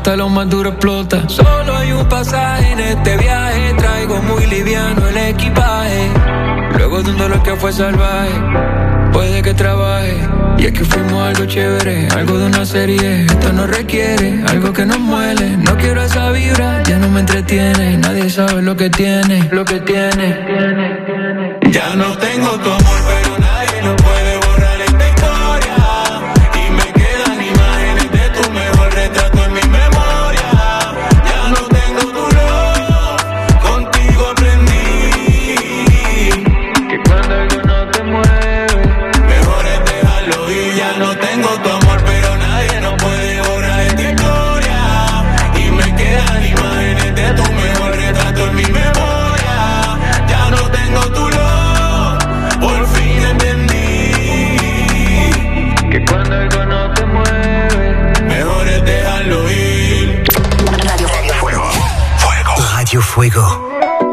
hasta lo más duro explota. Solo hay un pasaje en este viaje, traigo muy liviano el equipaje. Luego de un dolor que fue salvaje, puede que trabaje. Y es que fuimos algo chévere, algo de una serie. Esto no requiere algo que nos muele. No quiero esa vibra, ya no me entretiene. Nadie sabe lo que tiene, lo que tiene. Ya no tengo tu amor, pero nadie nos puede borrar esta historia. Y me quedan imágenes de tu mejor retrato en mi memoria. Ya no tengo tu love, contigo aprendí que cuando algo no te mueve, mejor es dejarlo ir. Ya no tengo tu amor, pero nadie nos puede borrar esta historia. Y me quedan imágenes de tu mejor retrato en mi memoria. Ya no tengo tu love, por fin entendí que cuando algo no te mueve, mejor es dejarlo ir. Radio Fuego. Radio Fuego.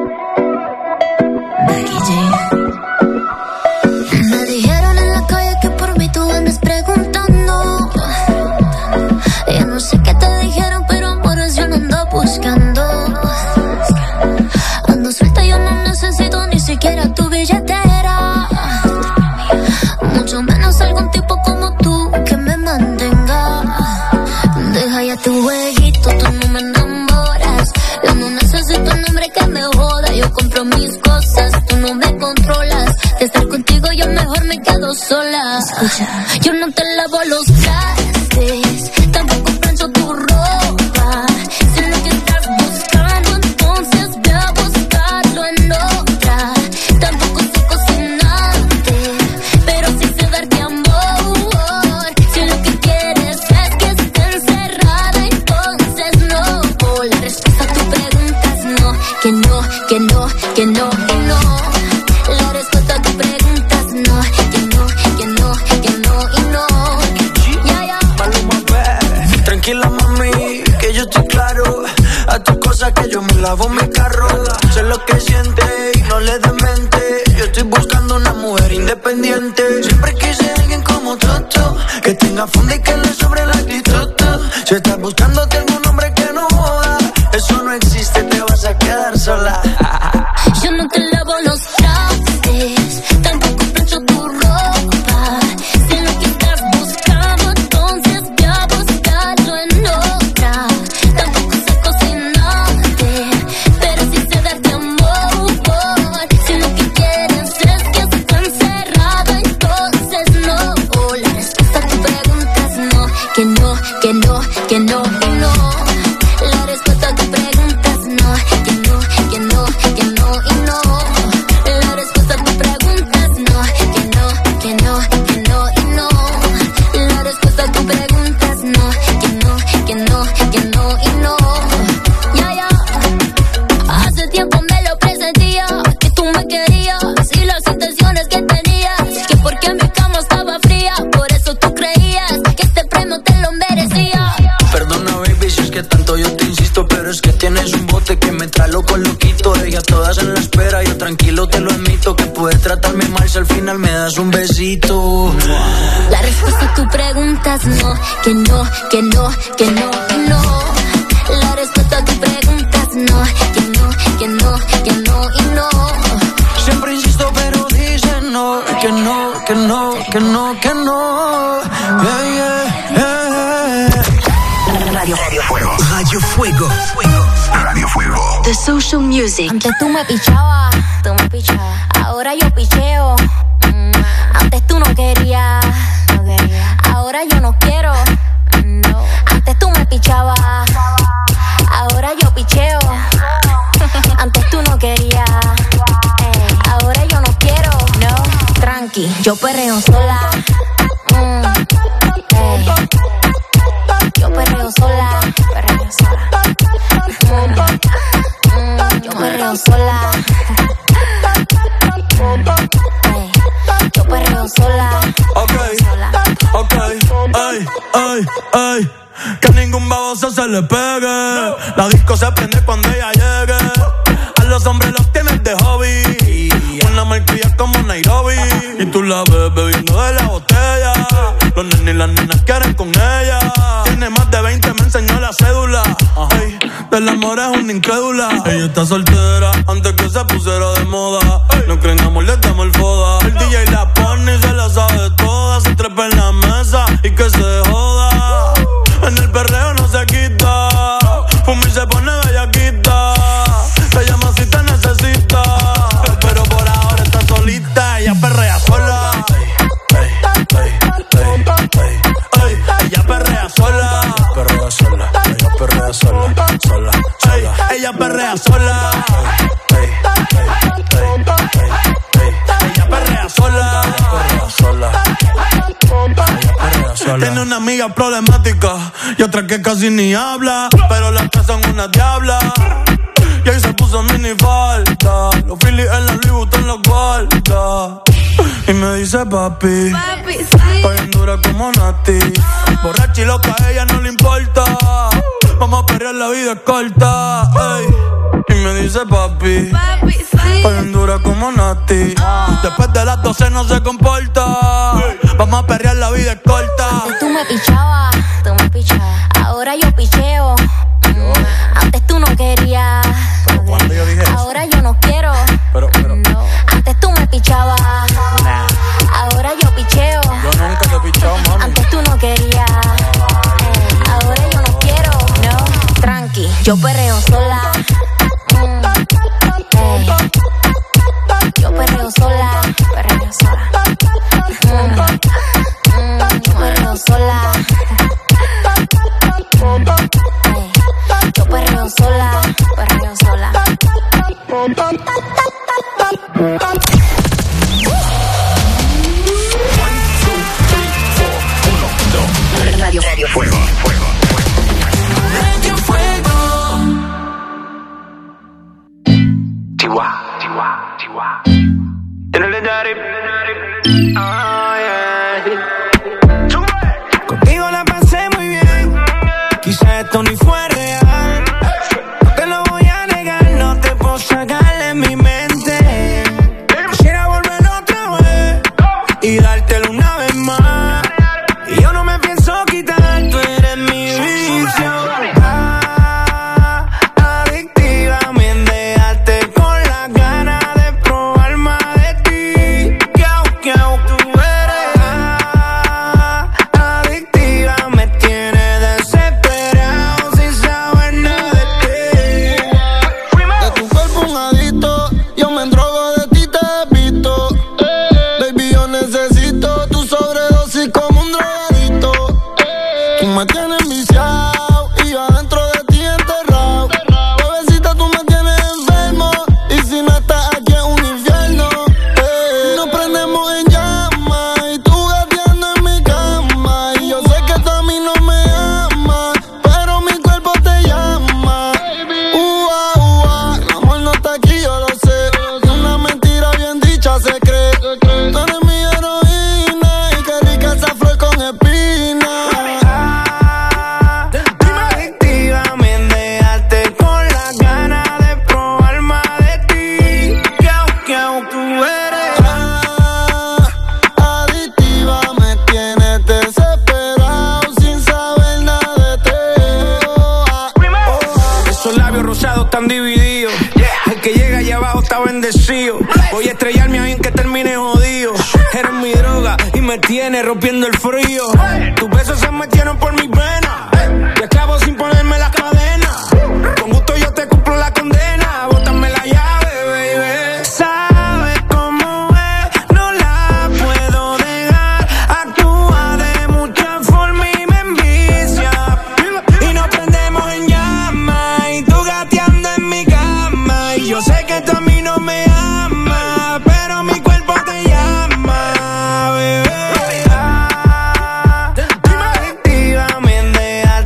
Me dijeron en la calle que por mí tú andas preguntando. Yo no sé qué te dijeron, pero amores yo no ando buscando. Ando suelta, yo no necesito ni siquiera tu billetera, mucho menos algún tipo como tú que me mantenga. Deja ya tu jueguito, tú no me enamoras. Yo no necesito un hombre que me joda. Yo compro mis cosas, tú no me controlas. De estar contigo yo mejor me quedo sola. Escucha, yo no te lavo los trastes, tampoco plancho tu ropa. Si lo que estás buscando, entonces ve a buscarlo en otra. Tampoco sé cocinarte, pero sí sé darte amor. Si lo que quieres es que esté encerrada, entonces no. La respuesta a tu pregunta es no, que no, que no, que no, que no. La respuesta a tu pregunta es no, que no, que no, que no y no. Ya, ya. Tranquila mami, que yo estoy claro. A tus cosas que yo me lavo mi carro. Sé lo que siente y no le des mente. Yo estoy buscando una mujer independiente. Siempre quise alguien como Toto, que tenga fondo y que le sobre la actitud. Si estás buscándote algún hombre que no joda, eso no existe, te vas a quedar sola. Yo no te lavo los trastes, tampoco plancho tu ropa. Si lo que estás buscando, entonces ve a buscarlo en otra. Tampoco sé cocinarte, pero sí sé darte amor. Si lo que quieres es que esté encerrada, entonces no. La respuesta a tu pregunta es no, que no, que no, que no, que no. La respuesta a tu pregunta es no, que no, que no, que no y no. La respuesta a tu pregunta es no, que no, que no, que no y no. La respuesta a tu pregunta es no, que no, que no, que no y no. Ya, ya. Hace tiempo me lo presentía, que tú me querías y las intenciones que tenías, que porque mi cama estaba fría, por eso tú creías que este premio te lo merecía. Perdona baby si es que tanto yo te insisto, pero es que tienes un bote que me trae loco loquito. Ella todas en la espera, yo tranquilo te lo admito, que puedes tratarme mal si al final me das un besito. La respuesta a tu pregunta es no, que no, que no, que no y no. La respuesta a tu pregunta es no, que no, que no, que no y no. Siempre insisto pero dicen no, que no, que no, que no, que no. Yeah, yeah, yeah. Radio Fuego. Radio Fuego. Radio Fuego. The Social Music. Antes tú me pichabas, ahora yo picheo. Antes tú no querías, ahora yo no quiero. Antes tú me pichabas, ahora yo picheo. Antes tú no querías, ahora yo no quiero. No, tranqui, yo perreo sola. Yo perreo sola, yo perreo sola. Yo perreo sola. Ok, ay, ay, ay. Que ningún baboso se le pegue. La disco se prende cuando ella llegue. A los hombres los tienes de hobby. Una malcria como Nairobi. Y tú la ves bebiendo de la botella. Los nenes y las nenas quieren con ella. Tiene más de 20, me enseñó la la cédula. Ey, del amor es una incrédula. Ella está soltera antes que se pusiera de moda. No creen amor, le damos el foda. El DJ la pone y se la sabe toda. Se trepa en la mesa y que se joda. En el perreo no se quita. Fuma y se pone bellaquita. Te llama si te necesita. Pero por ahora está solita. Ella perrea sola. Ella perrea sola. Perrea sola, ella perrea sola, sola, sola. Ella perrea sola. Ella perrea sola. Perrea sola. Tiene una amiga problemática y otra que casi ni habla, pero las tres son una diabla. Y ahí se puso mini falta. Los Phillies en la Louis Vuitton los guarda. Y me dice papi, sí. Bien dura como Nati. Borracha y loca, a ella no le importa. Vamos a perrear, la vida es corta. Ey. Y me dice papi, sí. Bien dura como Nati. Después de las 12 no se comporta. Vamos a perrear, la vida es corta. Antes tú me pichabas, ahora yo picheo. Antes tú no querías, ¿cuándo yo dije eso? Ahora yo no quiero. Pero. No. Antes tú me pichabas, ahora yo picheo. Yo nunca te he pichado, mami. Antes tú no querías, ahora yo no quiero. No, tranqui, yo perreo sola. Yo perreo sola, perreo sola. Yo perreo sola. Yo perreo sola, perreo sola. Radio Fuego. Radio Fuego. Chihuahua. Contigo la pasé muy bien. Quizás esto ni fue real. No te lo voy a negar, no te puedo sacar de mi mente. Quisiera volver otra vez y dártelo una vez más. Y yo no me pienso quitar, tú eres mi vicio. Adictiva, me dejaste con las ganas de probar más de ti. Tú eres adictiva, me tienes desesperado sin saber nada de ti. De tu cuerpo un adicto, yo me endrogo de ti, te he visto. Baby, yo necesito tu sobredosis como un drogadito. Tú me tienes viciado y yo adentro de ti enterrado. Bebecita, tú me tienes enfermo y si no estás aquí es un infierno. Nos prendemos en llamas y tú gateando en mi cama. Y yo sé que tú a mí no me amas, pero mi cuerpo te llama. El amor no está aquí, yo lo sé. Y una mentira bien dicha se cree. Tú eres mi heroína y qué rica esa flor con espina. Adictiva, me dejaste con las ganas de probar más de ti. Tú eres Adictiva, me tienes desesperado sin saber nada de ti. Esos labios rosados están divididos. El que llega allá abajo está bendecido. Voy a estrellarme ahí en que termine jodido. Eres mi droga y me tienes rompiendo el frío. Tus besos se metieron por mis venas. Te acabo sin ponerme las cadenas. Con gusto yo te cumplo la condena. Bótame la llave, baby. Sabes cómo es, no la puedo dejar. Actúa de mucha forma y me envicia. Y nos prendemos en llamas y tú gateando en mi cama. Y yo sé que tú a mí no me amas, pero mi cuerpo te llama, bebé. Adictiva, me dejaste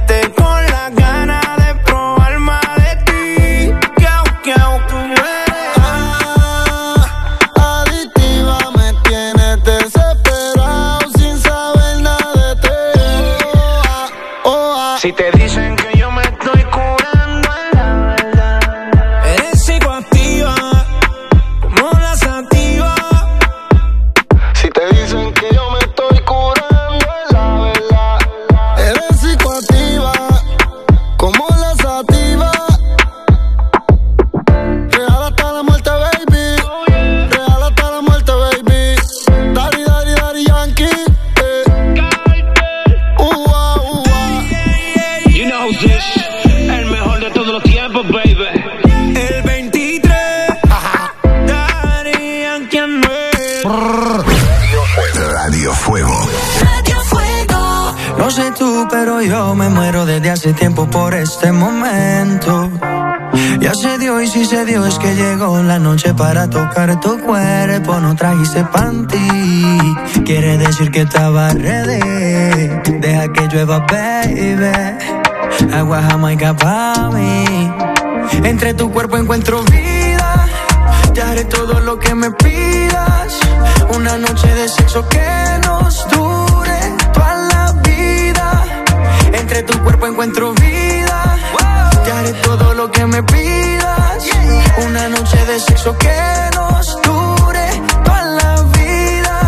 tú, pero yo me muero desde hace tiempo por este momento. Ya se dio y si se dio es que llegó la noche para tocar tu cuerpo. No trajiste panty, quiere decir que estaba ready. Deja que llueva, baby. Agua jamaica pa' mí. Entre tu cuerpo encuentro vida. Te haré todo lo que me pidas. Una noche de sexo que nos dure toda la vida. Entre tu cuerpo encuentro vida. Te haré todo lo que me pidas. Una noche de sexo que nos dure toda la vida.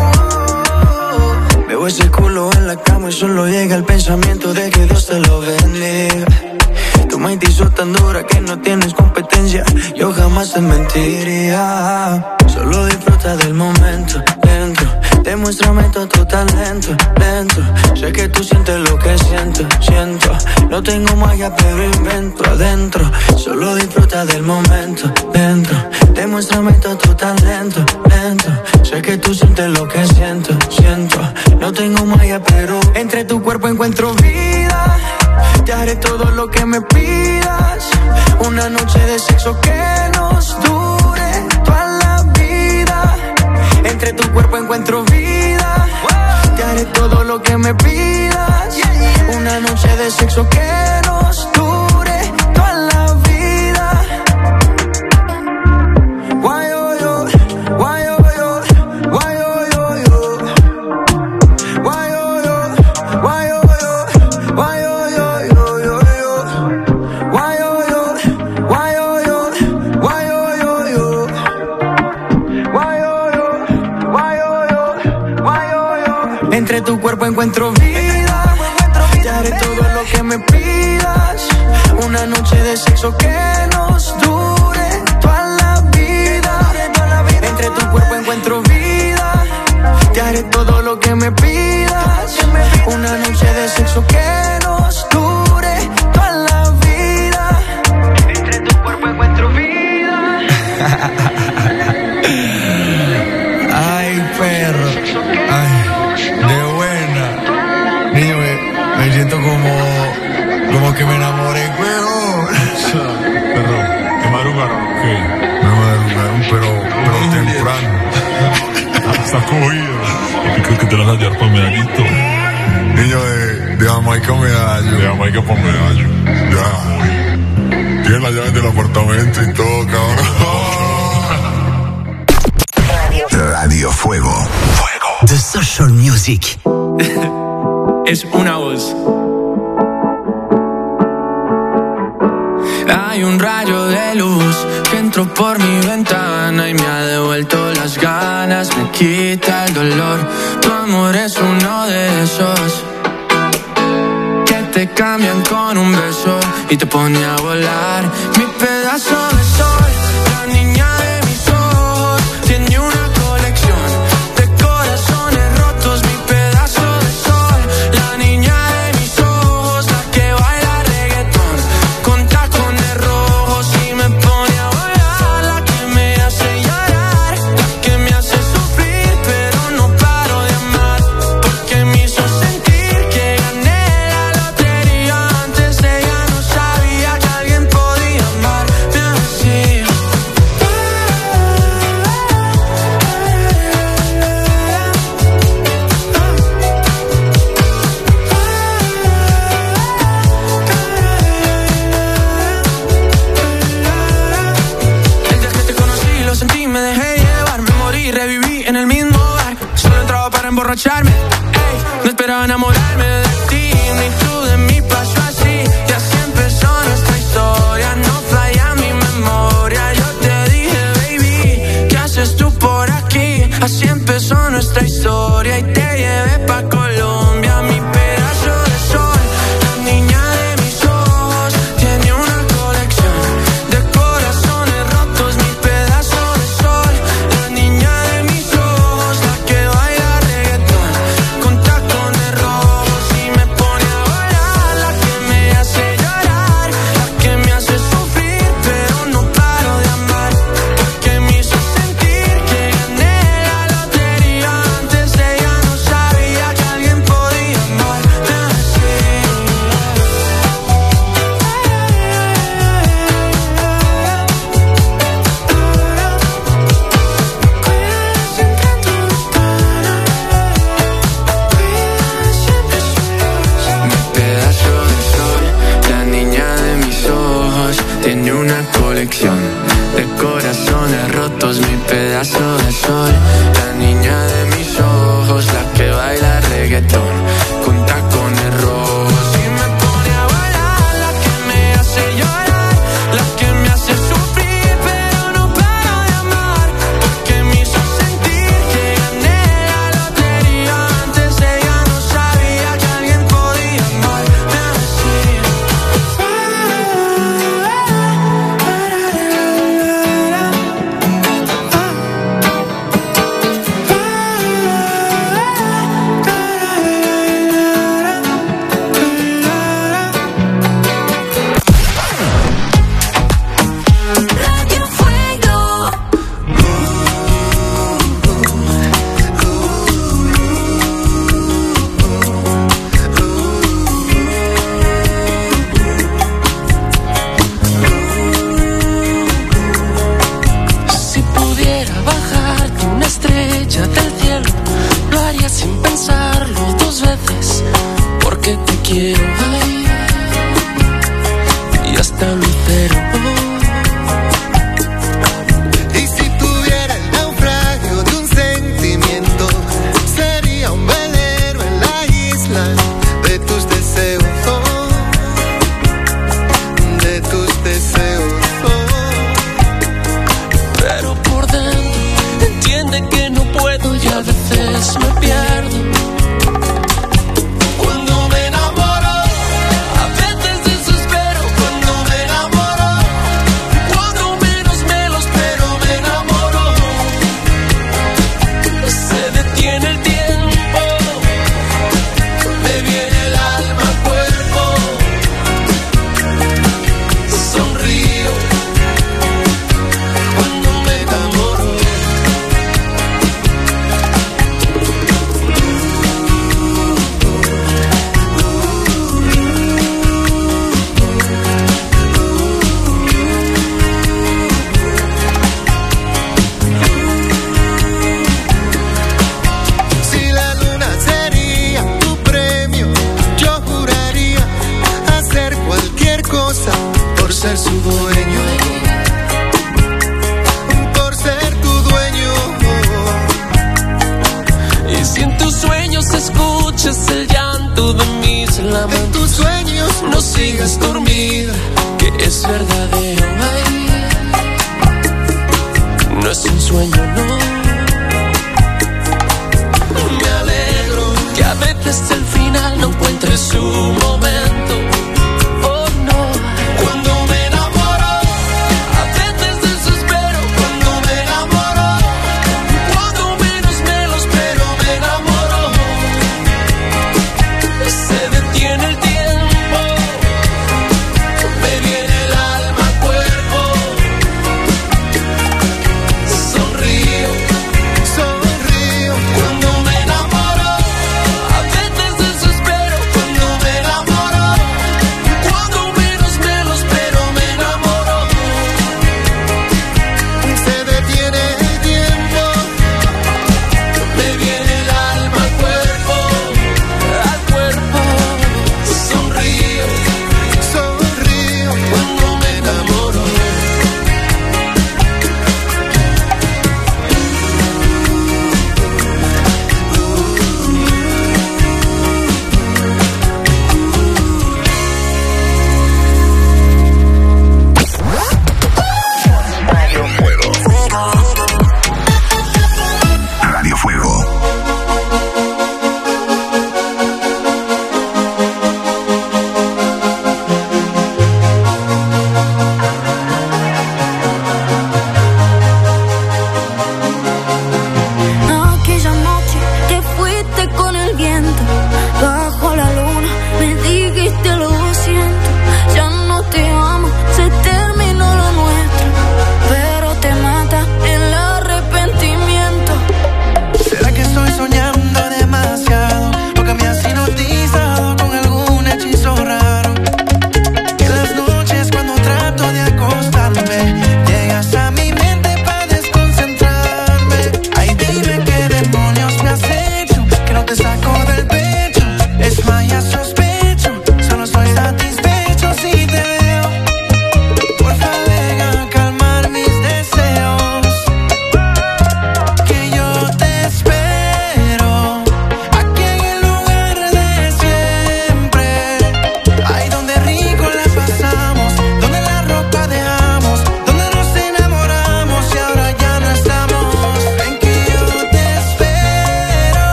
Veo ese culo en la cama y solo llega el pensamiento de que Dios te lo bendiga. Tu mente hizo tan dura que no tienes competencia. Yo jamás te mentiría. Solo disfruta del momento, lento. Demuéstrame todo tu talento, lento. Sé que tú sientes lo que siento. No tengo magia pero invento adentro. Solo disfruta del momento, lento. Demuéstrame todo tu talento, lento. Sé que tú sientes lo que siento. No tengo magia pero entre tu cuerpo encuentro vida. Te haré todo lo que me pidas. Una noche de sexo que nos dure toda la vida. Entre tu cuerpo encuentro vida. Te haré todo lo que me pidas. Una noche de sexo que nos dure toda la vida. Why oh yo, why oh yo, why oh yo yo. Why oh yo, why oh yo, why oh yo yo yo yo. Why oh yo, why oh yo, why oh yo yo. Why oh yo, why oh yo, why oh yo. Entre tu cuerpo encuentro vida. Te haré todo lo que me pidas. Una noche de sexo que nos dure toda la vida. Entre tu cuerpo encuentro vida. Te haré todo lo que me pidas. Una noche de sexo que nos dure toda la vida. Entre tu cuerpo encuentro vida. Ay, perro. Ay, de buena. Niño, me siento como que me enamoré, weón. Perro, ¿te madrugaron? ¿Qué? Me madrugaron, pero temprano. Estás cogido. ¿Y crees que te las vas a llevar para Medallito? Niño, de Jamaica Medallo. De Jamaica para Medallo. Ya. Tienen las llaves del apartamento y todo, cabrón. Radio Fuego. The Social Music. Es una voz. Hay un rayo de luz que entró por mi ventana y me ha devuelto las ganas, me quita el dolor. Tu amor es uno de esos que te cambian con un beso y te pone a volar. Mi pedazo de sol, la niña de mis ojos, tiene una colección de corazones rotos. Mi pedazo de sol, la niña de mis ojos, la que baila reggaetón con tacones rojos y me pone a volar. La que me hace llorar, la que me hace sufrir, pero no paro de amar, porque me hizo sentir que gané la lotería. Antes de ella no sabía que alguien podía amarme así. Desde que te conocí lo sentí, me dejé llevar, me morí, reviví en el mismo bar. Solo entraba para emborracharme, ey, no esperaba enamorarme de ti, ni tú de mí pasó así. Y así empezó nuestra historia, no falla mi memoria. Yo te dije, baby, ¿qué haces tú por aquí? Así empezó nuestra historia y te llevé pa' Colombia. Mi pedazo de sol, la niña de mis ojos, tiene una colección de corazones rotos. Mi pedazo de sol, la niña de mis ojos, la que baila reggaetón con tacones rojos y diseño una colección de corazones rotos, mi pedazo de sol. La niña de mis ojos, la que baila reggaetón con tacones rojos y me pone a bailar, la que me hace llorar, la que me hace sufrir, pero no paro de amar, porque me hizo sentir que gané la lotería. Antes ella no sabía que alguien podía amarme así. Si pudiera bajarte una estrella del cielo, lo haría sin pensarlo dos veces, porque te quiero, ay, y hasta un lucero. Y si tuviera el naufragio de un sentimiento, sería un velero en la isla de tus deseos, de tus deseos. Pero por dentro entiende que no puedo y a veces me pierdo. Cuando me enamoro, a veces desespero. Cuando me enamoro, cuando menos me lo espero, me enamoro. Se detiene el tiempo, me viene el alma al cuerpo. Sonrío cuando me enamoro. Si la luna sería tu premio, yo juraría hacer cualquier cosa por ser su dueño, por ser tu dueño. Y si en tus sueños escuchas el llanto de mis En lamentos, tus sueños no sigas dormida, que es verdadero. Ay, no es un sueño, no. Me alegro que a veces el final no encuentre su momento. Oh no. Cuando me enamoro,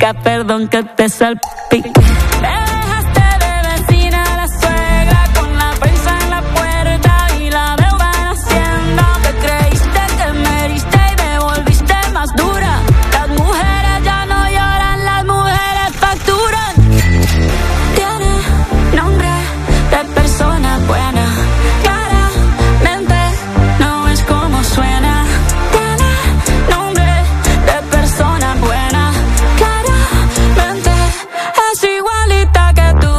pidas perdón que te salpique. Me dejaste de vecina a la suegra con la prensa en la puerta y la deuda en Hacienda. Te creíste que me heriste y me volviste más dura. Las mujeres ya no lloran, las mujeres facturan. Tiene nombre de persona buena, claramente no es como suena. Tiene nombre de persona buena, claramente es igualita que tú.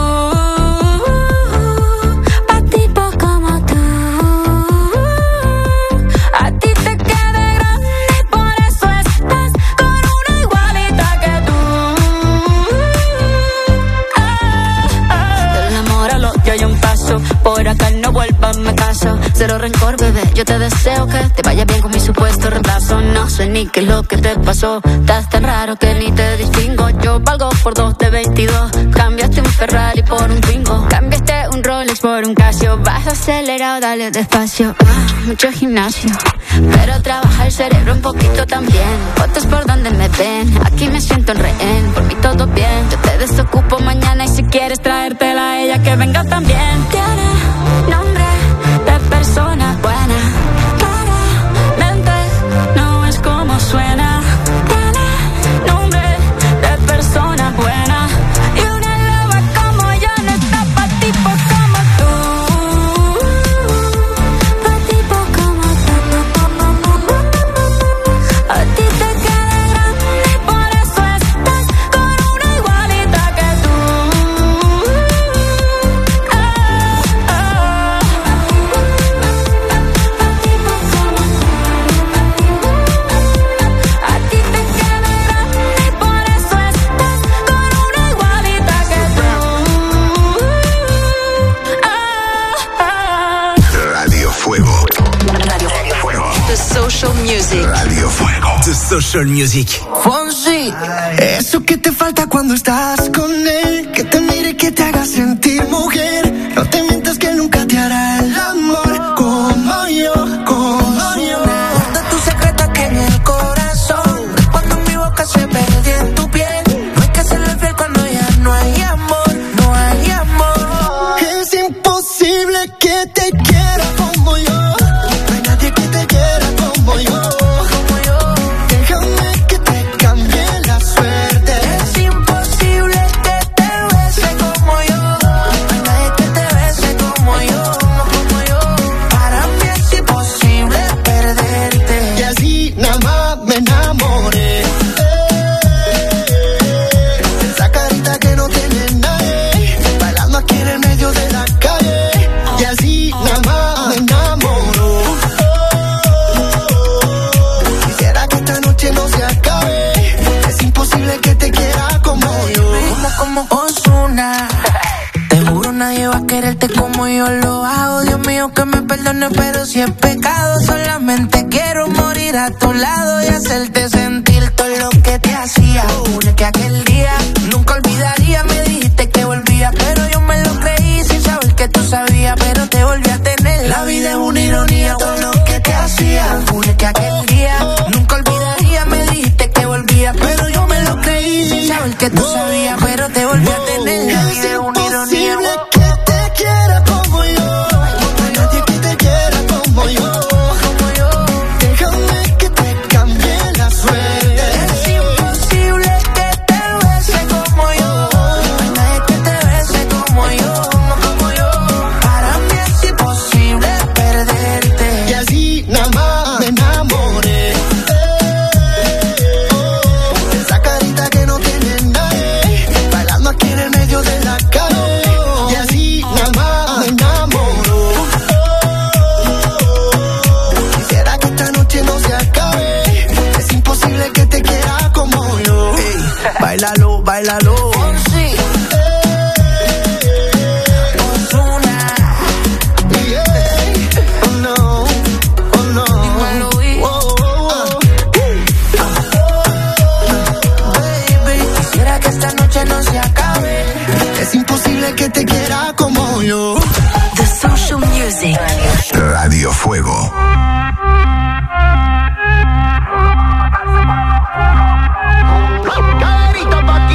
Pa' tipo como tú, a ti te queda grande y por eso estás con una igualita que tú. Del amor al odio hay un paso, por acá no vuelvas, me caso. Cero rencor, bebé, yo te deseo que te vaya bien con mi supuesto reemplazo. No sé ni qué es lo que te pasó, estás tan raro que ni te distingo. Yo valgo por 2 de 22, cambiaste un Ferrari por un Twingo, cambiaste un Rolex por un Casio. Vas acelerado, dale despacio. Mucho gimnasio, pero trabaja el cerebro un poquito también. Fotos por donde me ven, aquí me siento en rehén. Por mí todo bien, yo te desocupo mañana y si quieres traértela a ella que venga también. Tiene nombre de persona buena, claramente no es como suena. Tiene nombre de persona buena y una loba como yo no está pa' tipo como tú. Pa' tipo como tú. A ti te queda grande y por eso estás con una igualita que tú. A ti te queda grande y por eso estás con una igualita que tú. Radio Fuego. Radio Fuego. The Social Music. Radio Fuego. The Social Music. Fonsi, eso que te falta cuando estás con él, que te mire y que te haga sentir mujer. No te mientas que nunca te hará el amor como yo, como yo. Guarda tu secreto aquí en el corazón, cuando mi boca se perdió en tu piel. No hay que serle fiel cuando ya no hay amor, no hay amor. Es imposible que te quiera como yo, no hay nadie que te quiera como yo. Déjame que te cambie la suerte. Es imposible que te bese como yo, no hay nadie que te bese como yo, como yo. Para mí es imposible perderte. Y así nada más me enamoré. Esa carita que no tiene nadie, bailando aquí en el medio de la calle. Y así nada más me enamoró. Quisiera que esta noche no se acabe. Es imposible que te quiera como yo. Como Ozuna. Te juro nadie va a quererte como yo lo hago. Dios mío que me perdone, pero si es pecado, solamente quiero morir a tu lado y hacerte sentir todo lo que te hacía. Juro que aquel día nunca olvidaría. Me dijiste que volvía, pero yo me lo creí sin saber que tú sabías, pero te volví a tener. La vida es una ironía, todo lo que te hacía. Juro que aquel día nunca olvidaría. Me dijiste que volvía, pero yo me lo creí sin saber que tú sabías, pero te volví a tener. La vida es una ironía. Que te quiera como yo, no hay nadie que te quiera como yo, como yo. Déjame que te cambie la suerte. Es imposible que te bese como yo, no hay nadie que te bese como yo, como yo. Para mí es imposible perderte. Y así nada más me enamoré. Esa carita que no tiene nadie, bailando aquí en el medio de la calle. Y así nada más me enamoró. Quisiera que esta noche no se acabe. Es imposible que te quiera como yo. Ey, bailalo, bailalo. Sí. Ozuna. Yeah. Oh no, oh no. Dímelo, baby, quisiera que esta noche no se acabe. Es imposible que te quiera como yo. The Social Music. Radio Fuego. Carita pa'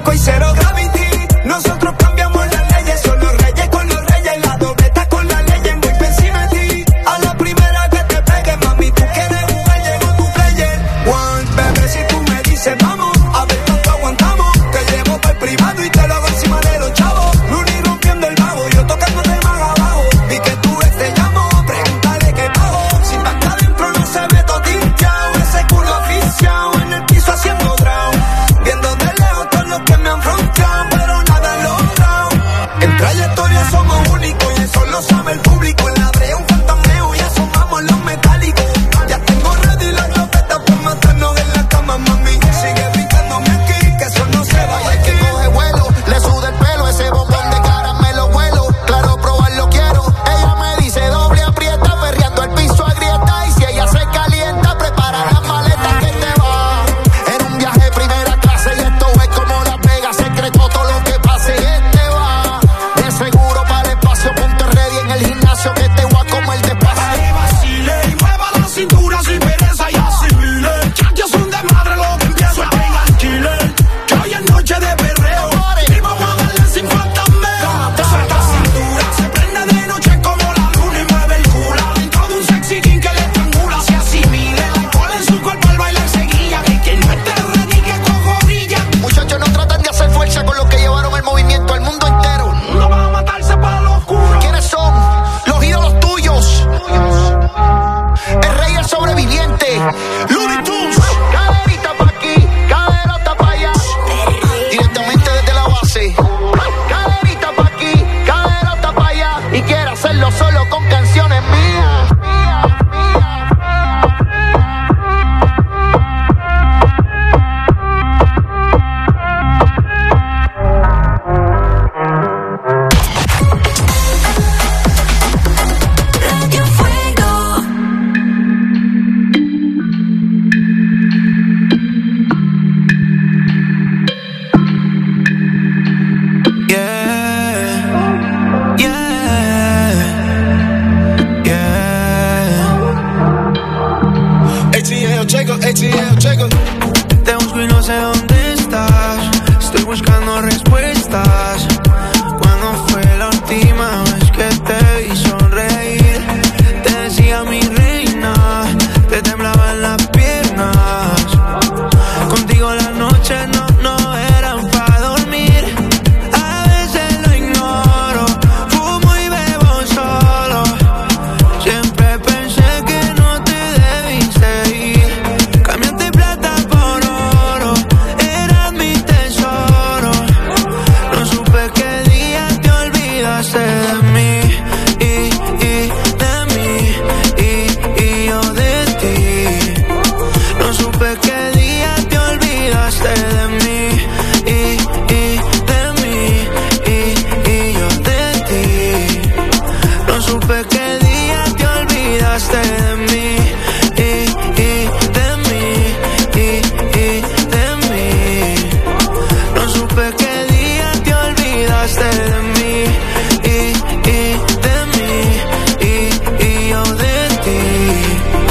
disco y cero gravity. Nosotros cambiamos las leyes, son los reyes con los reyes, la dobleta con la ley, muy por encima de ti. A la primera que te pegue, mami, tú quieres jugar, llegó tu player. One, bebé, si tú me dices vamos, a ver cuánto aguantamos. Te llevo para el privado y te lo hago encima de los chavos. Luni rompiendo el bajo, yo tocándote más abajo. Y que tú te llamo, pregúntale qué bajo. Si estás acá adentro no se ve todillao, ese culo aficiao, en el piso haciendo drown. Viendo de lejos todos los que me han fronteado, pero nada han logrado. En trayectoria somos únicos y eso lo sabe el público. En la brea un fantameo y asomamos los metálicos. Ya tengo ready la glopeta para matarnos en la cama, mami. Sigue brincándome aquí, que eso no se vaya. Hay que coge vuelo, le suda el pelo, ese bombón de caramelo vuelo. Claro, probarlo quiero. Ella me dice doble aprieta, perreando el piso agrieta. Y si ella se calienta, prepara las maletas que te va. En un viaje primera clase y esto es como Las Vegas, secreto todo lo que pase. Este va de seguro para el espacio, ponte ready en el gimnasio que te voy a comer despacio. Vacile y mueva la cintura sin pereza y asimile. Ya es un desmadre lo que empiezo a pegar killer. Que hoy es noche de perreo y vamos a darle sin fantasmeo. Te suelta cintura, se prende de noche como la luna y mueve el culo. Dentro de un sexy king que le estrangula, se asimile. El alcohol en su cuerpo al bailar seguía. Que quien no esté ready que cojo brilla. Muchachos, no tratan de hacer fuerza con los que llevaron el movimiento al mundo entero. No van a matarse para lo oscuro. ¿Quiénes son? Los ídolos tuyos. El rey, el sobreviviente. Looney Tunes. Caderita pa' aquí, caderota pa' allá. Directamente desde la base. Caderita pa' aquí, caderota pa' allá. Y quiero hacerlo solo con canciones mías. Radio Fuego. Yeah, yeah, yeah. ATL, Jacob. Te busco y no sé dónde estás. Estoy buscando respuestas. ¿Cuándo fue la última vez que te vi sonreír? Te decía mi reina, te temblaban las piernas. Contigo las noches no eran para dormir. A veces lo ignoro, fumo y bebo solo. Siempre pensé que no te debiste ir. Cambiaste plata por oro, eras mi tesoro. No supe qué día te olvidaste de mí y de mí y yo de ti. No supe qué día te olvidaste de mí y de mí y yo de ti. No supe qué día te olvidaste de mí y de mí y de mí. No supe qué día te olvidaste de mí y de mí y yo de ti.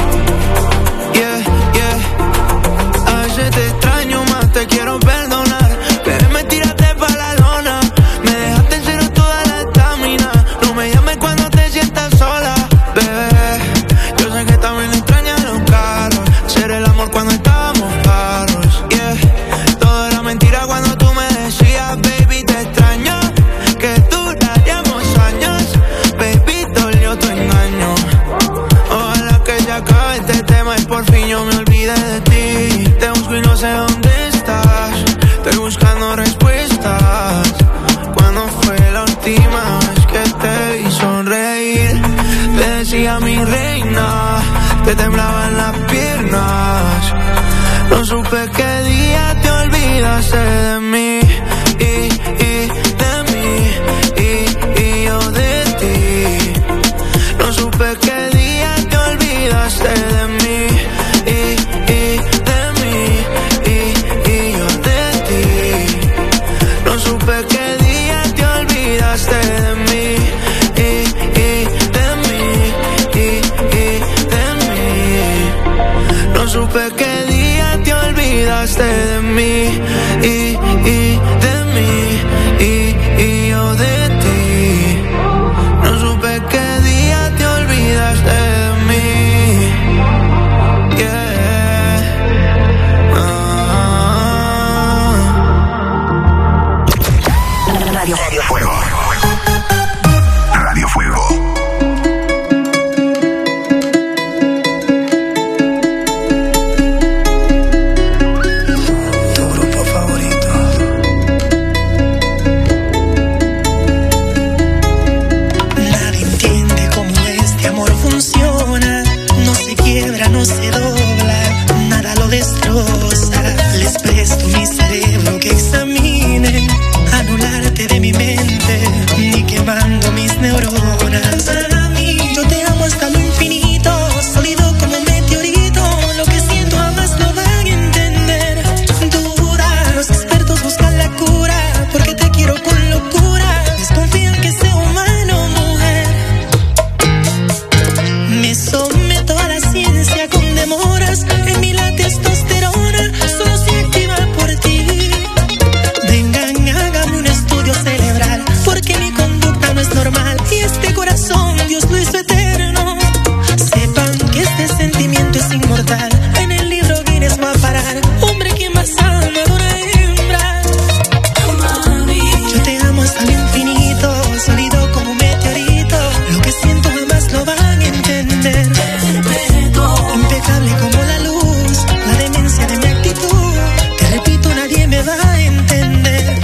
Yeah, yeah. A veces te extraño más, te quiero perdonar. Pero me tiraste pa' la lona, me dejaste en cero toda la estamina. No me llames cuando te sientas sola, bebé. Yo sé que también extrañas los carros, ser el amor cuando estábamos claros. Yeah, todo era mentira cuando tú me decías, baby, te extraño. Que duraríamos años, baby, dolió tu engaño. Ojalá que se acabe este tema y por fin yo me olvide de ti. Te busco y no sé dónde estás, estoy buscando respuestas. ¿Cuándo fue la última vez que te vi sonreír? Te decía mi reina, te temblaban las piernas. No supe qué día te olvidaste de mí y de mí y yo de ti. No supe qué día te olvidaste de mí y de mí y yo de ti. No supe qué día te olvidaste de mí y de mí y de mí. No supe qué día te olvidaste de mí y de les presto mi cerebro que examinen, anularte de mi mente, ni quemando mis neuronas. Para mí, yo te amo hasta lo infinito, sólido como un meteorito. Lo que siento jamás lo van a entender. Dura, los expertos buscan la cura, porque te quiero con locura. Desconfían que sea humano, mujer. Me someto a la ciencia con demoras. En mí la testosterona solo se activa por ti. Vengan, hágame un estudio cerebral, porque mi conducta no es normal. Y este corazón Dios lo hizo eterno. Sepan que este sentimiento es inmortal. En el libro Guinness va a parar. Hombre, ¿quién más ama de una hembra? Mami, yo te amo hasta el infinito, sólido como un meteorito. Lo que siento jamás lo van a entender. Impecable como la luz, la demencia de mi actitud. Te repito, nadie me va a entender.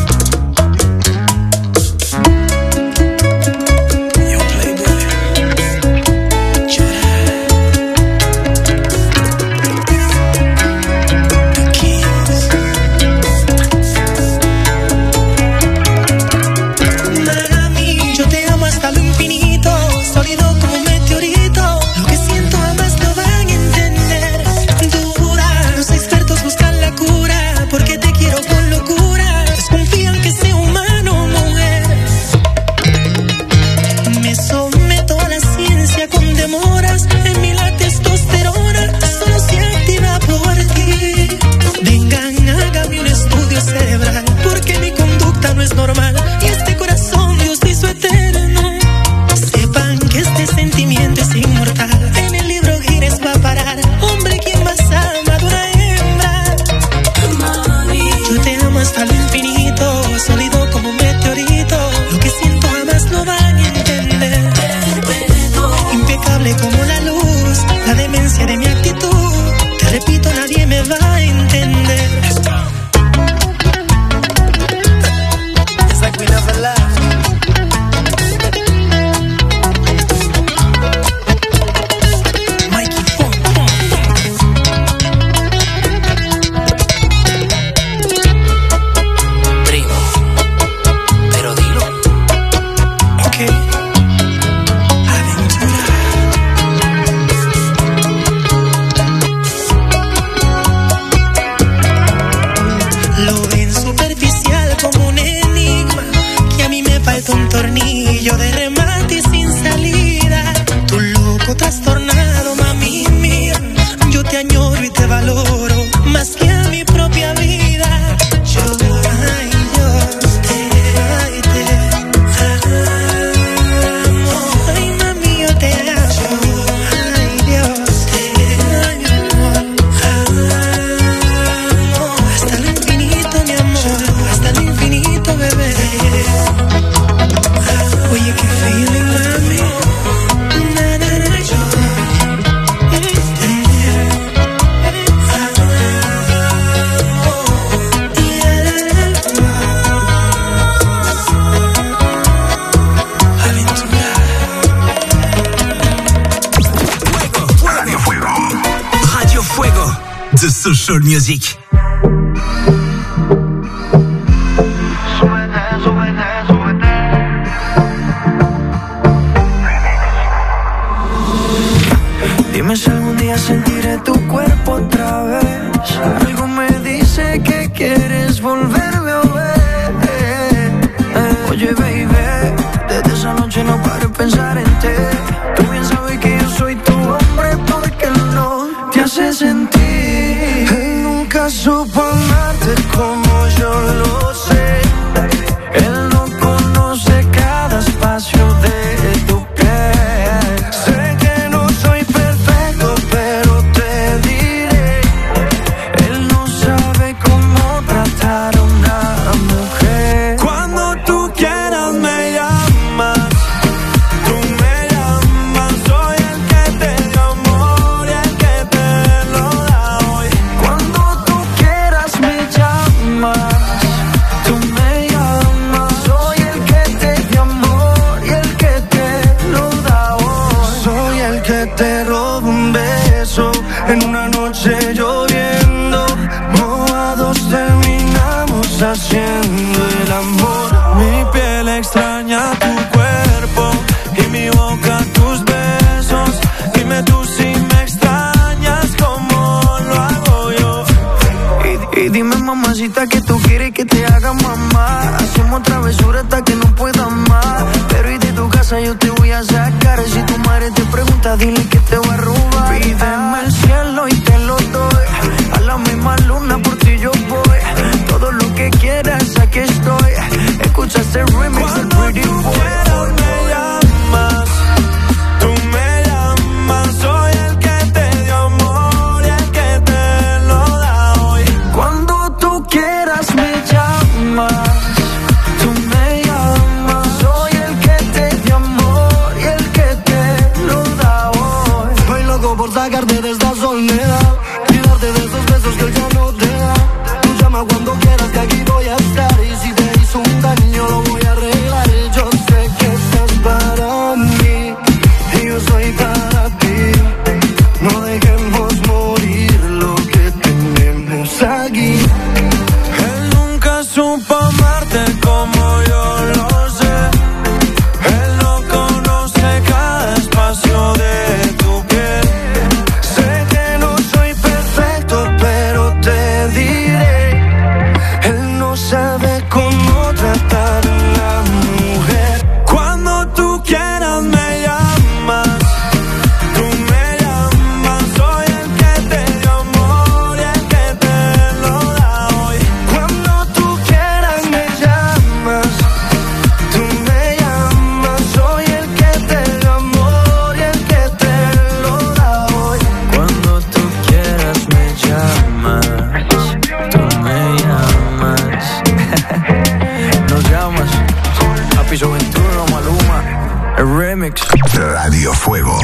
Yo, Playboy, llora. The Kings. Mami, yo te amo hasta lo infinito, sólido como un meteorito. Lo que siento jamás lo van a entender. Dura, los expertos buscan la cura, porque te quiero con locura. Desconfían que sea humano, mujer. Me someto a la ciencia con demoras. En mí la testosterona solo se activa por ti. Vengan, hágame un estudio cerebral, porque mi conducta no es normal. Y este corazón Dios lo hizo eterno. Sepan que este sentimiento es inmortal. En el libro Guinness va a parar. Hombre, ¿quién más ama de una hembra? Mami, yo te amo hasta lo infinito, sólido como un meteorito. Lo que siento jamás lo van a entender. Impecable como la luz, la demencia de mi actitud. Te repito, nadie me va a entender. It's like we never left. Mikey Funk. Primo, pero dilo. Ok. Aventura. Lo ven superficial como un enigma, que a mí me falta un tornillo de remate y sin salida. Tu loco trastornado, mami mía. Yo te añoro y te valoro más que a mi propia vida. Yo te amo. Ay, mami, yo te amo. Ay, Dios, te amo. Hasta el infinito, mi amor. Hasta el infinito, bebé. Oye, qué feeling, mami. Na, na, na, yo. Radio Fuego. Radio Fuego. The Social Music. Dime si algún día sentiré tu cuerpo otra vez. Algo me dice que quieres volverme a ver. Oye, baby, desde esa noche no paro de pensar en ti. Tú bien sabes que yo soy tu hombre porque no te hace sentir. Él nunca supo amarte como yo lo sé. Él no conoce cada espacio de tu piel. Sé que no soy perfecto, pero te diré. Él no sabe cómo tratar a una mujer. Cuando tú quieras me llamas. Tú me llamas. Soy el que te dio amor y el que te lo da hoy. Cuando tú quieras me llamas. haciendo el amor. Mi piel extraña tu cuerpo y mi boca tus besos. Dime tú si me extrañas como lo hago yo. Y dime, mamacita, que tú quieres que te haga mamá. Hacemos travesura hasta que no puedas más. Pero y de tu casa yo te voy a sacar. Si tu madre te pregunta, dile que te voy a robar. Pídeme el cielo y te lo doy. A la misma luna por ti yo voy. Todo lo que quieras, aquí estoy. Escucha este remix del Pretty Boy. Me llamas, tú me llamas. Soy el que te dio amor y el que te lo da hoy. Cuando tú quieras me llamas, tú me llamas. Soy el que te dio amor y el que te lo da hoy. Estoy loco por sacarte de esta soledad y darte de esos besos que él ya no te da. Tú llama cuando quieras que aquí voy a estar. Y si te hizo un daño lo voy a arreglar. Yo sé que estás para mí y yo soy para ti. No dejemos morir lo que tenemos aquí. Él nunca supo amarte como yo lo sé. Él no conoce cada espacio de tu piel. Sé que no soy perfecto, pero te diré. Él no sabe cómo tratar a la mujer. Cuando tú quieras me llamas, tú me llamas. Soy el que te dio amor y el que te lo da hoy. Cuando tú quieras me llamas, tú me llamas. Soy el que te dio amor y el que te lo da hoy. Cuando tú quieras me llamas, tú me llamas. Nos llamas a Piso 21, Maluma, el remix. Radio Fuego.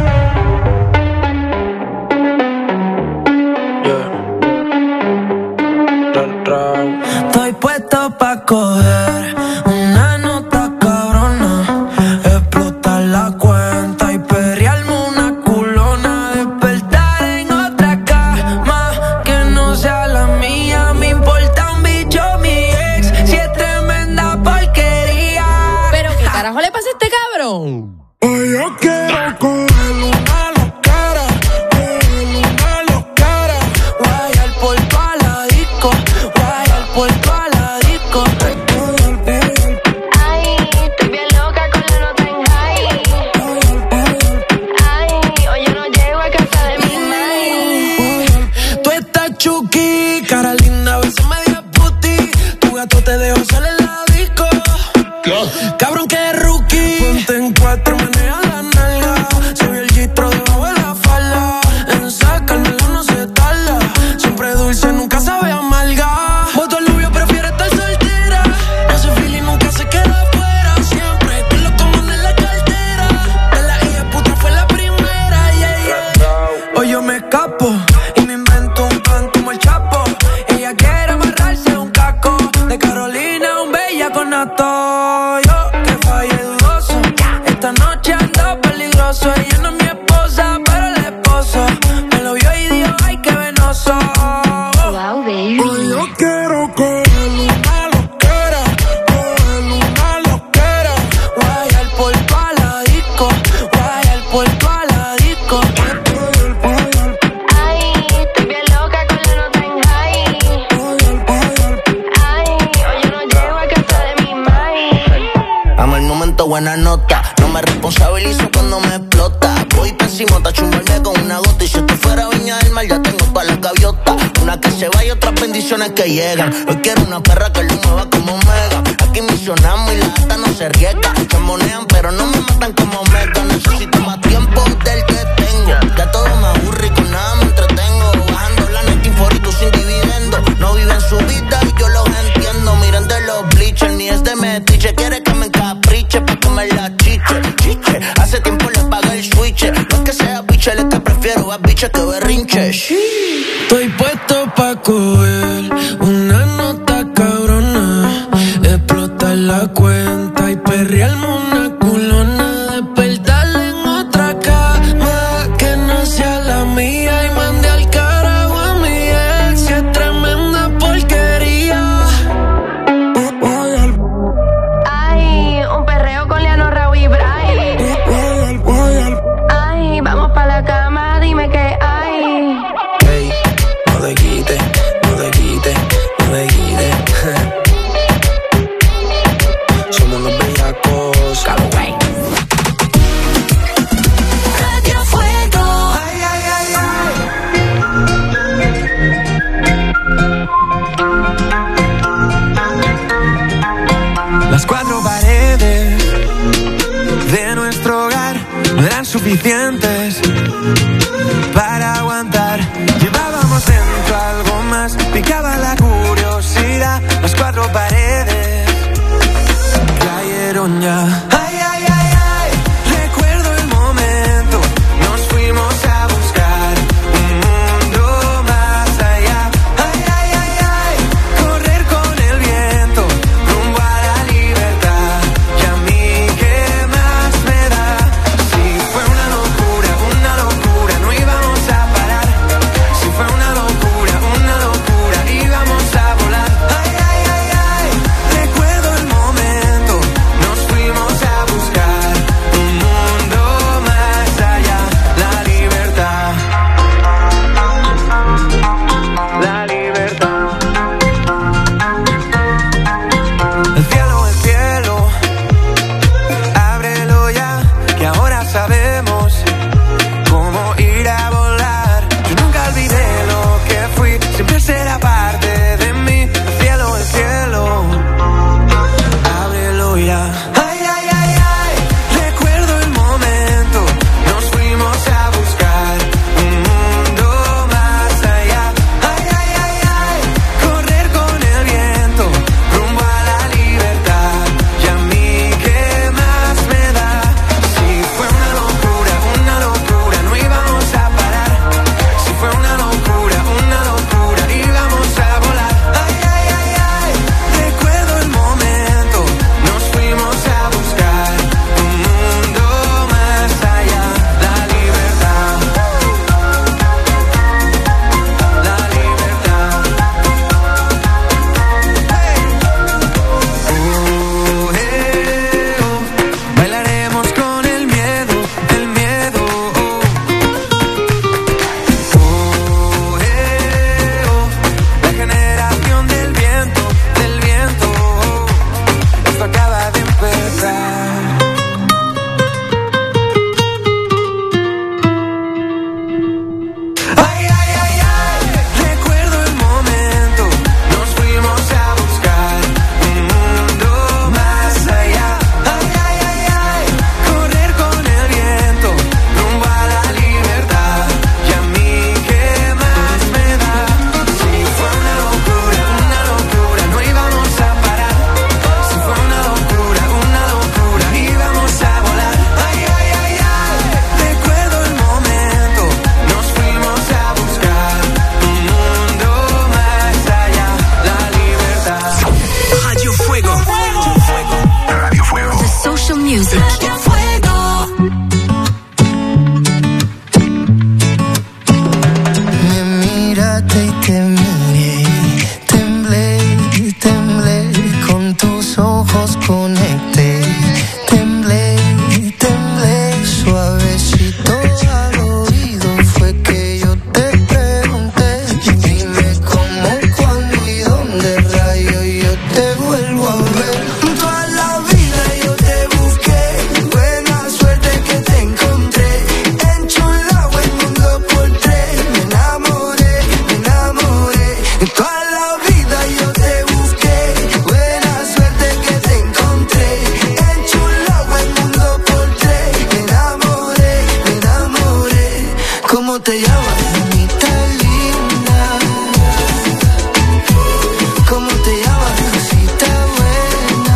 Estoy puesto pa' coger una nota cabrona, explotar la cuenta y perrearme una culona, despertar en otra cama que no sea la mía. Me importa un bicho mi ex, si es tremenda porquería. ¿Pero qué carajo le pasa a este cabrón? Hoy yo quiero coger una locara, guayar por toda la disco, guayar por toda la disco. Ay, estoy bien loca con la nota en high. Ay, hoy yo no llego a casa de mi night. Tú estás chuki, cara linda, a veces media puti. Tu gato te dejó salir en la disco. Cabrón que rookie. Ponte en cuatro, menea la nalga. Se vio el gistro debajo de la falda. En sacármelo no se tarda. Siempre dulce, nunca sabe amarga. Voto el novio, prefiere estar soltera. Ese feeling nunca se queda afuera. Siempre con los comandos en la cartera. De la hija puta fue la primera, yeah, yeah. Hoy yo me escapo y me invento un plan como el Chapo. Ella quiere amarrarse un caco. De Carolina, un bellaco nato. Yo que fallé dudoso. Esta noche ando peligroso. Ella no es mi esposa, pero el esposo me lo vio y dijo, ay, qué venoso. Wow, baby. Hoy yo quiero coger una loquera, guayar por toda la disco, guayar por toda la disco. Ay, estoy bien loca con la nota en high. Ay, hoy yo no llego a casa de mi night. Amo el momento, buena nota. No me responsabilizo cuando me explota. Voy pésimo, tacho un balde con una gota. Y si esto fuera Viña del Mar, ya tengo todas las gaviotas. Una que se va y otras bendiciones que llegan. Hoy quiero una perra que lo mueva como Mega. Aquí misionamos y la gata no se riega. Se monean pero no me matan como Mega. Necesito más tiempo del que tengo. Ya todo me aburre y con nada me entretengo. Bajando la net y sin dividendo. No viven su vida y yo los entiendo. Miren de los bleachers, ni es de metiche. Quiere que me encapriche pa' que me la chiche. Hace tiempo le pagué el switch. No es que sea biche, es que prefiero a biche que berrinche. Estoy puesto pa' coger una nota cabrona, explotar la cuenta y perrearme una culona, despertarle en otra cama que no sea la mía y mandé al carajo a mi ex, si es tremenda porquería. era parte de mí, el cielo, ábrelo ya. Ay, ay, ay, ay, recuerdo el momento, nos fuimos a buscar un mundo más allá. Ay, ay, ay, ay, correr con el viento, rumbo a la libertad. Y a mí, ¿qué más me da? Si fue una locura, no íbamos a parar. Si fue una locura, íbamos a volar. Ay, ay, ay, ay, recuerdo el momento, nos fuimos a buscar un mundo más allá. La libertad, la libertad. Bailaremos con el miedo, la generación del viento, esto acaba de empezar. Ay, ay, ay, ay, recuerdo el momento, nos fuimos a buscar un mundo más allá. Ay, ay, ay, ay, correr con el viento, rumbo a la libertad. Y a mí, ¿qué más me da? Si fue una locura, no íbamos a parar. Si fue una locura, íbamos a volar. Ay, ay, ay, ay, recuerdo el momento, nos fuimos a buscar un mundo más allá. La libertad. Radio Fuego. Radio Fuego. The social music. Radio Fuego. Me miraste y te miré, temblé, con tus ojos conecté, temblé, suavecito al oído fue que yo te pregunté, dime cómo, cuándo y dónde rayo yo te vuelvo a ver. Toda la vida yo te busqué, buena suerte que te encontré, enchulado el mundo por tres, me enamoré. Toda la vida yo te busqué, buena suerte que te encontré, enchulado el mundo por tres, me enamoré. ¿Cómo te llamas, mamita linda? ¿Cómo te llamas, cosita buena?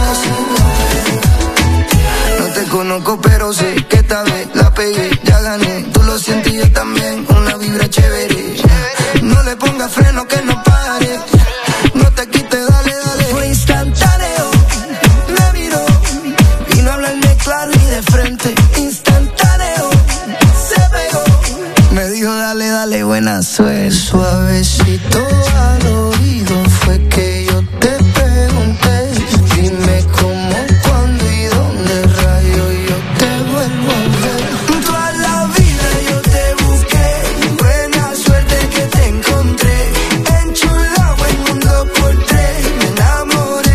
No te conozco pero sé que esta vez la pegué, ya gané, tú lo sientes y yo también, una vibra chévere. No le pongas freno que no pare, no te quites, dale. Fue instantáneo, me miró, vino a hablarme claro y de frente, instantáneo, se pegó, me dijo dale, buena suerte. Suavecito al oído fue que yo te pregunté, dime cómo, cuándo y dónde rayo yo te vuelvo a ver. Toda la vida yo te busqué, buena suerte que te encontré, enchulado el mundo por tres, me enamoré.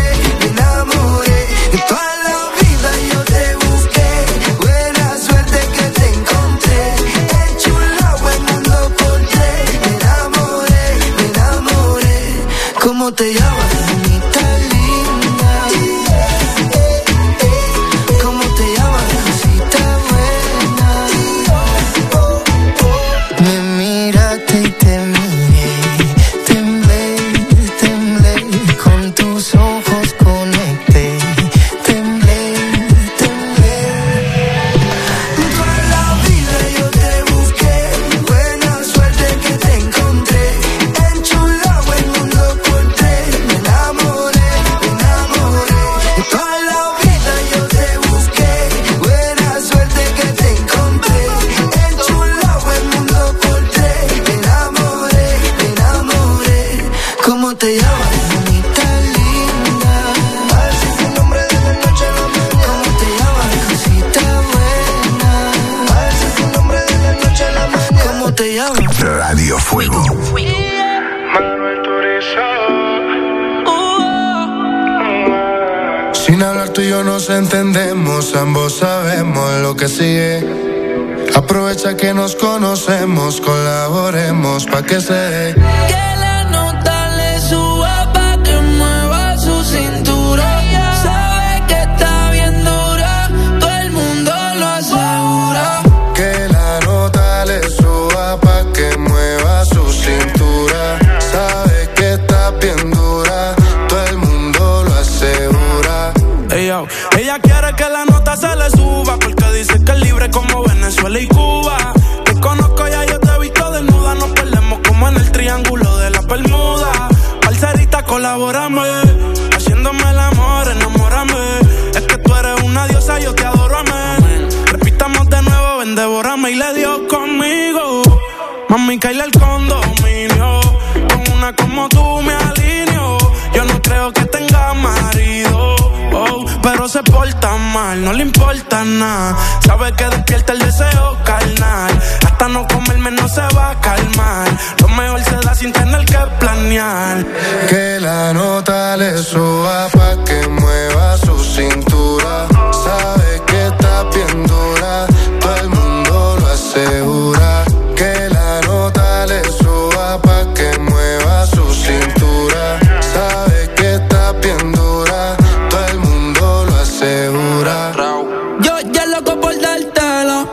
Toda la vida yo te busqué, buena suerte que te encontré, enchulado el mundo por tres, me enamoré. ¿Cómo te llamas, mamita linda? ¿Cómo te llamas, cosita buena? Me miraste y te miré, temblé, con tus ojos conecté, temblé. Toda la vida yo te busqué, buena suerte que te encontré, enchulado el mundo por tres, me enamoré. Toda la vida yo te busqué, buena suerte que te encontré, enchulado el mundo por tres, me enamoré. ¿Cómo te llamas, mamita linda? A ver si tu nombre de la noche a la mañana. ¿Cómo te llamas, cosita buena? A ver si tu nombre de la noche a la mañana. ¿Cómo te llamas? Radio Fuego. Sin hablar tú y yo nos entendemos, ambos sabemos lo que sigue. Aprovecha que nos conocemos, colaboremos pa' que se dé. Que la nota colabórame, haciéndome el amor, enamórame. Es que tú eres una diosa, yo te adoro, amén. Repitamos de nuevo, ven, devórame y le dio conmigo. Mami, caile al condominio, con una como tú me alineo. Yo no creo que tenga marido, oh, pero se porta mal, no le importa nada. Sabe que despierta el deseo carnal. Hasta no comerme no se va a calmar. Lo mejor se da sin tener que planear. Que la nota le suba pa' que mueva su cintura. Sabe que está bien dura, todo el mundo lo asegura. Que la nota le suba pa' que mueva su cintura. Sabe que está bien dura, todo el mundo lo asegura. Yo ya loco por dártelo,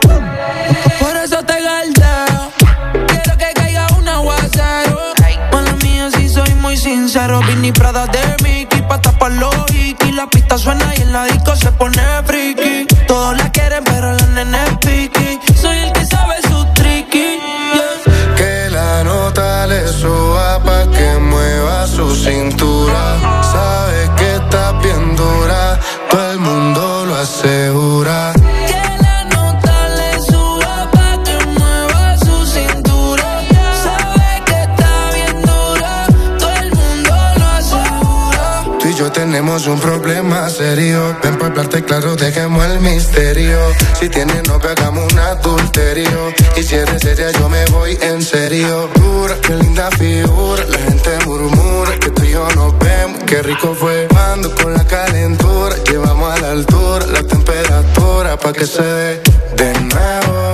por eso te galdeo. Quiero que caiga un aguacero. Mala mía, si soy muy sincero. Vinny Prada de Mickey, pa' tapar los hikis. La pista suena y en la disco se pone friki. Todos la quieren, pero la nena es piqui. Soy el que sabe su tricky, yeah. Que la nota le suba pa' que mueva su cintura. Sabe que está bien dura, todo el mundo lo asegura. Que la nota le suba pa' que mueva su cintura. Sabe que está bien dura, todo el mundo lo asegura. Tú y yo tenemos un problema serio. Ven pa' hablarte claro, dejemos el misterio. Si tienes novio, hagamos un adulterio. Y si eres seria, yo me voy en serio. Dura, qué linda figura. La gente murmura que tú y yo nos vemos. Qué rico fue cuando con la calentura llevamos a la altura la temperatura pa' que se dé de nuevo.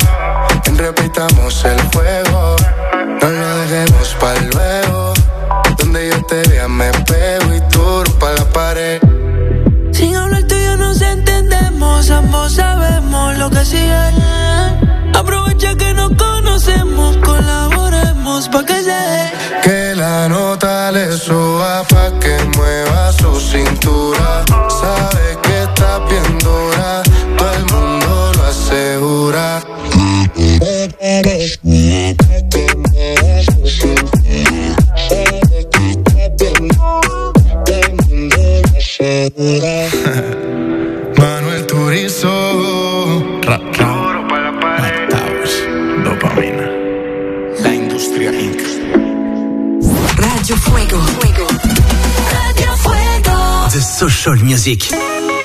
Repitamos el fuego, no lo dejemos pa' luego. Donde yo te vea me pego y tú pa' la pared. Sin hablar tú y yo nos entendemos, ambos sabemos lo que sigue. Aprovecha que nos conocemos, colaboremos pa' que se dé. Que la nota le suba pa' que mueva su cintura. Sabe que está bien dura, todo el mundo lo asegura. Manuel Turizo, Duro para la pared. Dopamina. La industria Inc. Radio Fuego. Radio Fuego. The Social Music.